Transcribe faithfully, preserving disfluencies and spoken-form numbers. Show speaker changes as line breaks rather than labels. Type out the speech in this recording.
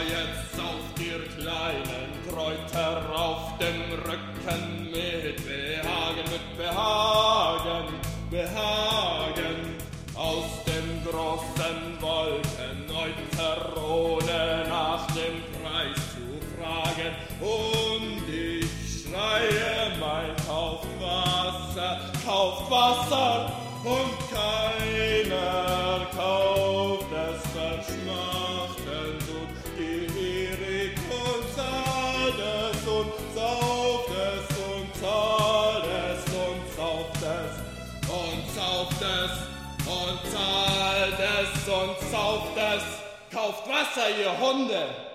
jetzt sauft ihr kleinen Kräuter auf dem Rücken mit Behagen, mit Behagen, Behagen. Aus den großen Wolken euter, ohne nach dem Preis zu fragen. Und ich schreie, mein kauft Wasser, kauft Wasser, und keiner kauft es verschmachtend und gierig und zahlt es und sauft es und zahlt es und sauft es und sauft es und zahlt es und sauft es. Kauft Wasser, ihr Hunde!